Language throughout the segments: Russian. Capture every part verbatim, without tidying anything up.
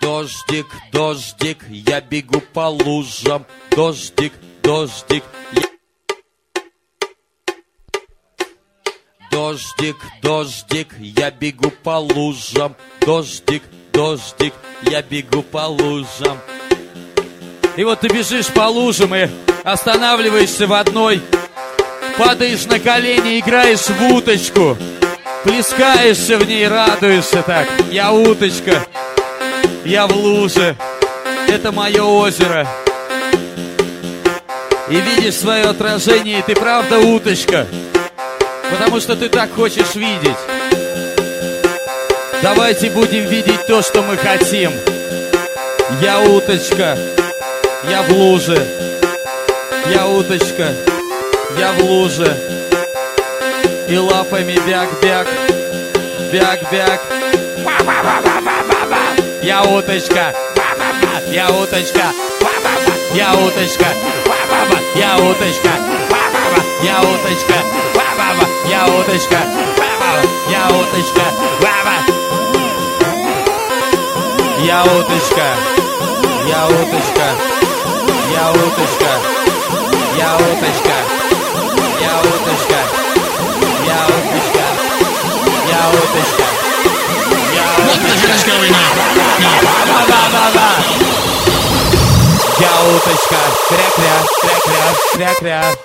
Дождик, дождик, я бегу по лужам. Дождик, дождик, я... Дождик, дождик, я бегу по лужам. Дождик, дождик, я бегу по лужам. И вот ты бежишь по лужам и останавливаешься в одной, падаешь на колени, играешь в уточку, плескаешься в ней, радуешься так. Я уточка, я в луже, это мое озеро. И видишь свое отражение, и ты правда уточка, потому что ты так хочешь видеть. Давайте будем видеть то, что мы хотим. Я уточка, я в луже. Я уточка, я в луже. И лапами бяк-бяк, бяк-бяк. Я уточка, я уточка, я уточка, я уточка, я уточка, я уточка, я уточка, я уточка, я уточка, я уточка, я уточка, я уточка, я уточка, я уточка. What the hell is going on? Я уточка, кря-кря, кря-кря, кря-кря.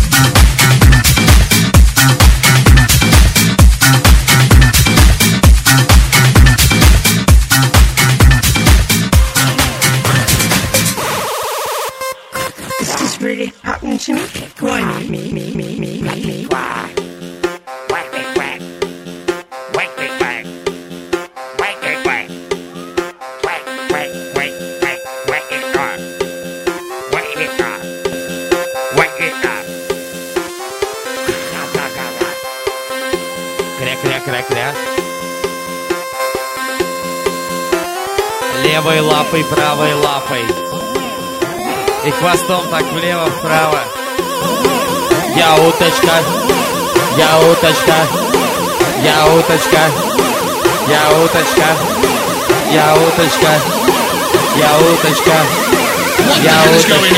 This is really happening to me. Why me, me, me, me, me, me, me? Why? Whack it, whack. Whack it, whack. Whack it, whack. Whack, whack, whack, whack, whack it up. Whack it up. Whack it up. Кря-кря-кря-кря. Левой лапой, правой лапой. И хвостом так влево-вправо. Я уточка, я уточка, я уточка, я уточка, я уточка, я уточка, What the я hell is going уточка,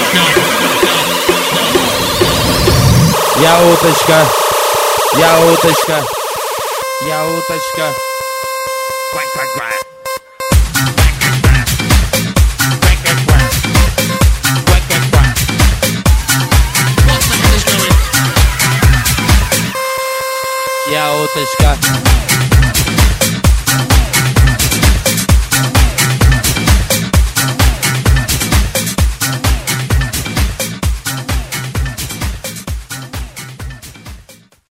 on? я уточка, я уточка, я уточка. Quack, quack, quack. Я уточка,